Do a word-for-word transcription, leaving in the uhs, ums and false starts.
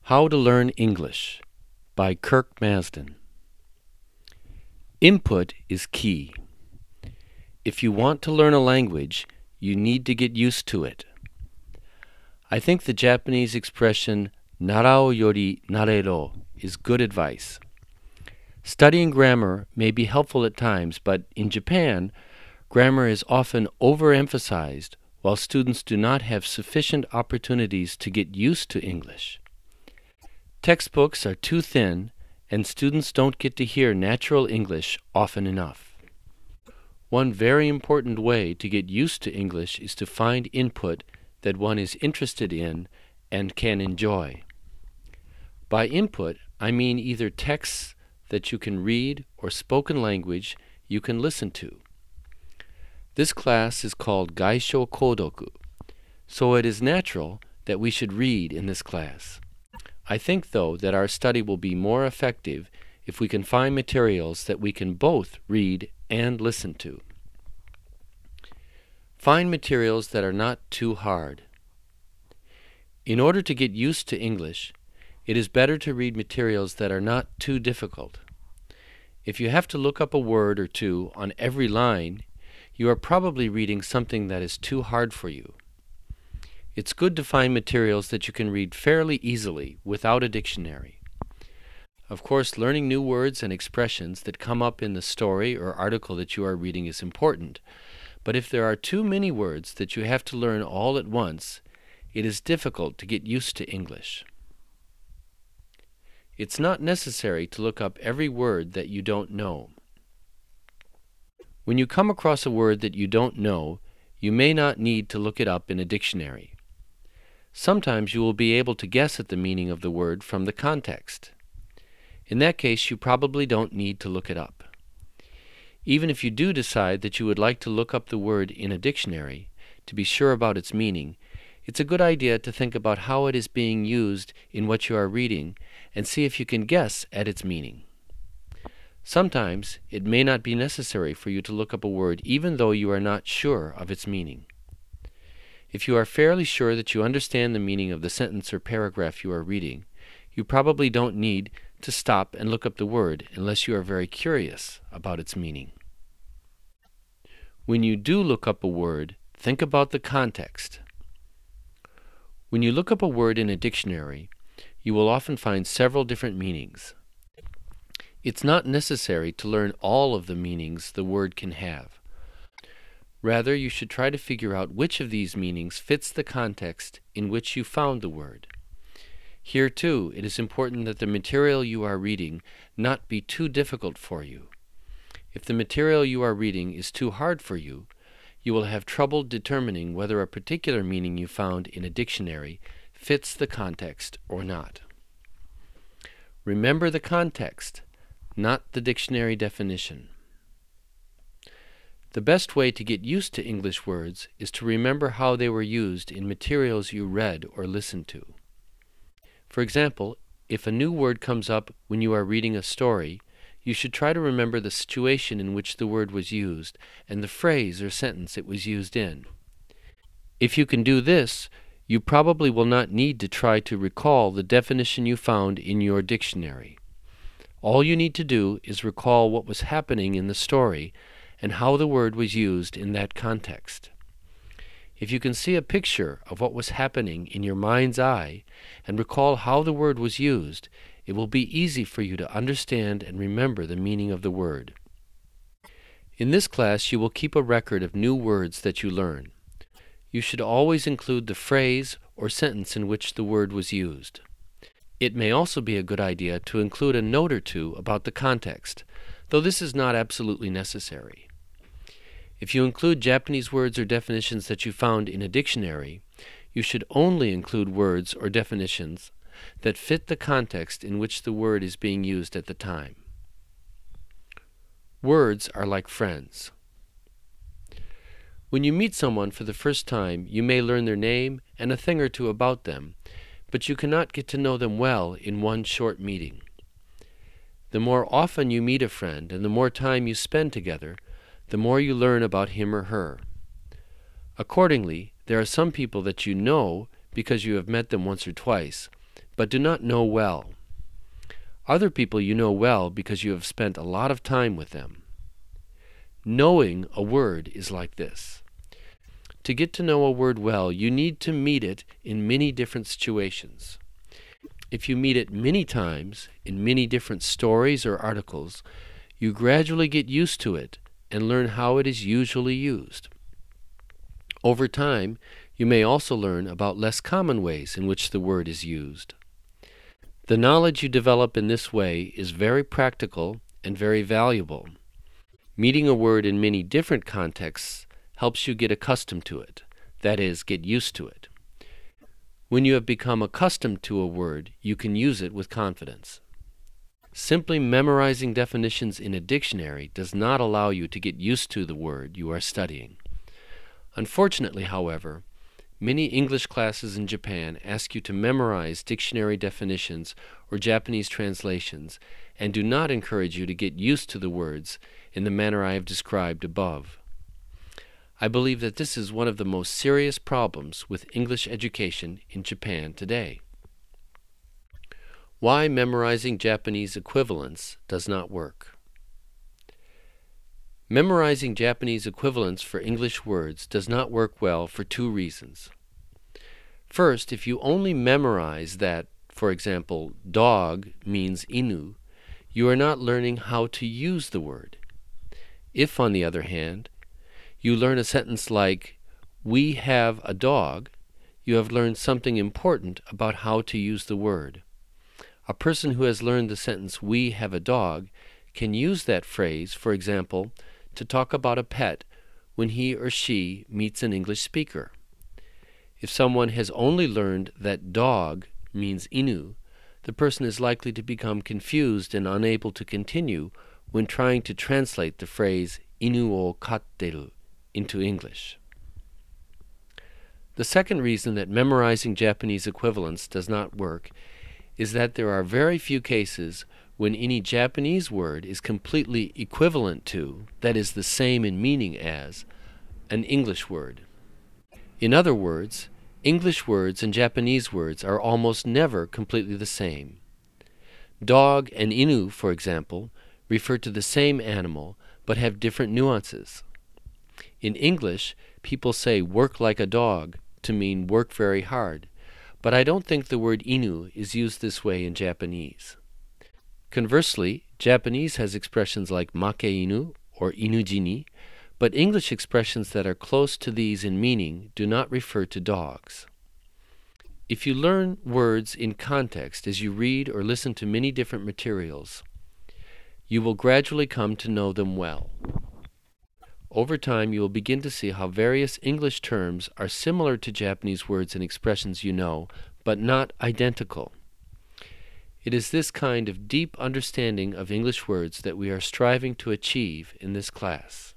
How to Learn English by Kirk Masden. Input is key. If you want to learn a language, you need to get used to it. I think the Japanese expression narau yori narero is good advice. Studying grammar may be helpful at times, but in Japan, grammar is often overemphasized while students do not have sufficient opportunities to get used to English. Textbooks are too thin, and students don't get to hear natural English often enough. One very important way to get used to English is to find input that one is interested in and can enjoy. By input, I mean either texts that you can read or spoken language you can listen to. This class is called Gaisho Kodoku, so it is natural that we should read in this class. I think, though, that our study will be more effective if we can find materials that we can both read and listen to. Find materials that are not too hard. In order to get used to English, it is better to read materials that are not too difficult. If you have to look up a word or two on every line, you are probably reading something that is too hard for you. It's good to find materials that you can read fairly easily without a dictionary. Of course, learning new words and expressions that come up in the story or article that you are reading is important, but if there are too many words that you have to learn all at once, it is difficult to get used to English. It's not necessary to look up every word that you don't know. When you come across a word that you don't know, you may not need to look it up in a dictionary. Sometimes you will be able to guess at the meaning of the word from the context. In that case, you probably don't need to look it up. Even if you do decide that you would like to look up the word in a dictionary to be sure about its meaning, it's a good idea to think about how it is being used in what you are reading and see if you can guess at its meaning. Sometimes it may not be necessary for you to look up a word even though you are not sure of its meaning. If you are fairly sure that you understand the meaning of the sentence or paragraph you are reading, you probably don't need to stop and look up the word unless you are very curious about its meaning. When you do look up a word, think about the context. When you look up a word in a dictionary, you will often find several different meanings. It's not necessary to learn all of the meanings the word can have. Rather, you should try to figure out which of these meanings fits the context in which you found the word. Here, too, it is important that the material you are reading not be too difficult for you. If the material you are reading is too hard for you, you will have trouble determining whether a particular meaning you found in a dictionary fits the context or not. Remember the context, not the dictionary definition. The best way to get used to English words is to remember how they were used in materials you read or listened to. For example, if a new word comes up when you are reading a story, you should try to remember the situation in which the word was used and the phrase or sentence it was used in. If you can do this, you probably will not need to try to recall the definition you found in your dictionary. All you need to do is recall what was happening in the story and how the word was used in that context. If you can see a picture of what was happening in your mind's eye and recall how the word was used, it will be easy for you to understand and remember the meaning of the word. In this class, you will keep a record of new words that you learn. You should always include the phrase or sentence in which the word was used. It may also be a good idea to include a note or two about the context, though this is not absolutely necessary. If you include Japanese words or definitions that you found in a dictionary, you should only include words or definitions that fit the context in which the word is being used at the time. Words are like friends. When you meet someone for the first time, you may learn their name and a thing or two about them, but you cannot get to know them well in one short meeting. The more often you meet a friend and the more time you spend together, the more you learn about him or her. Accordingly, there are some people that you know because you have met them once or twice, but do not know well. Other people you know well because you have spent a lot of time with them. Knowing a word is like this. To get to know a word well, you need to meet it in many different situations. If you meet it many times, in many different stories or articles, you gradually get used to it and learn how it is usually used. Over time, you may also learn about less common ways in which the word is used. The knowledge you develop in this way is very practical and very valuable. Meeting a word in many different contexts helps you get accustomed to it, that is, get used to it. When you have become accustomed to a word, you can use it with confidence. Simply memorizing definitions in a dictionary does not allow you to get used to the word you are studying. Unfortunately, however, many English classes in Japan ask you to memorize dictionary definitions or Japanese translations and do not encourage you to get used to the words in the manner I have described above. I believe that this is one of the most serious problems with English education in Japan today. Why memorizing Japanese equivalents does not work. Memorizing Japanese equivalents for English words does not work well for two reasons. First, if you only memorize that, for example, dog means inu, you are not learning how to use the word. If, on the other hand, you learn a sentence like, "We have a dog," you have learned something important about how to use the word. A person who has learned the sentence, "We have a dog," can use that phrase, for example, to talk about a pet when he or she meets an English speaker. If someone has only learned that dog means inu, the person is likely to become confused and unable to continue when trying to translate the phrase inu o katteru into English. The second reason that memorizing Japanese equivalents does not work is that there are very few cases when any Japanese word is completely equivalent to, that is, the same in meaning as, an English word. In other words, English words and Japanese words are almost never completely the same. Dog and inu, for example, refer to the same animal but have different nuances. In English, people say "work like a dog" to mean work very hard, but I don't think the word inu is used this way in Japanese. Conversely, Japanese has expressions like make inu or inujini, but English expressions that are close to these in meaning do not refer to dogs. If you learn words in context as you read or listen to many different materials, you will gradually come to know them well. Over time, you will begin to see how various English terms are similar to Japanese words and expressions you know, but not identical. It is this kind of deep understanding of English words that we are striving to achieve in this class.